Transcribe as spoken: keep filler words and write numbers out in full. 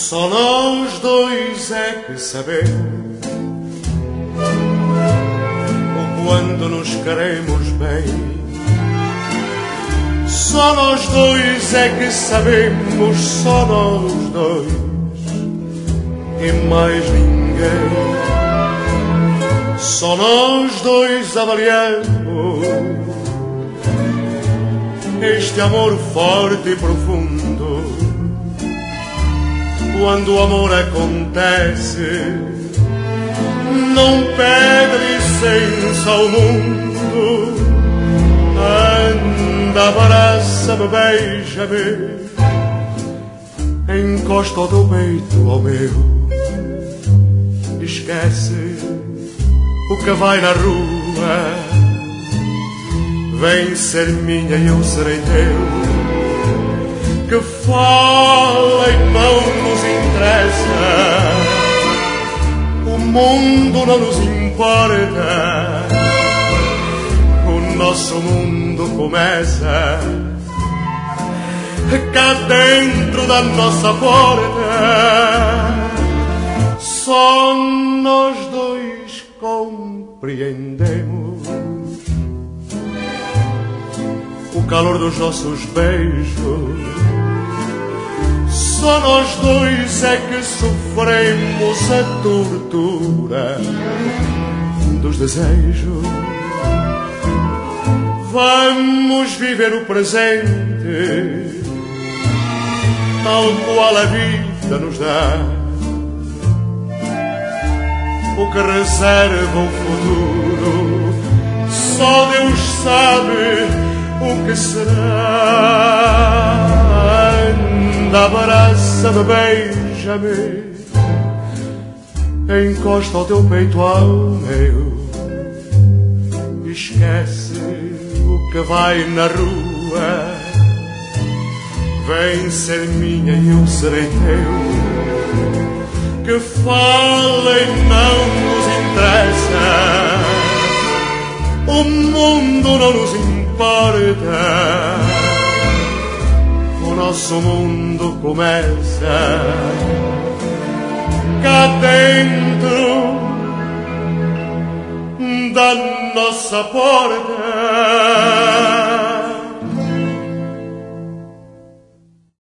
Só nós dois é que sabemos o quando nos queremos bem. Só nós dois é que sabemos, só nós dois e mais ninguém. Só nós dois avaliamos este amor forte e profundo. Quando o amor acontece, não pede licença ao mundo. Anda, abraça-me, beija-me, encosta o teu peito ao meu. Esquece o que vai na rua, vem ser minha e eu serei teu. Que fala e não nos interessa, o mundo não nos importa. O nosso mundo começa cá dentro da nossa porta. Só nós dois compreendemos o calor dos nossos beijos. Só nós dois é que sofremos a tortura dos desejos. Vamos viver o presente tal qual a vida nos dá. O que reserva o futuro, só Deus sabe o que será. Anda, abraça-me, beija-me, encosta o teu peito ao meu. Esquece o que vai na rua, vem ser minha e eu serei teu. Que fala e não nos interessa, o mundo não nos importa. O nosso mundo começa cá dentro da nossa porta.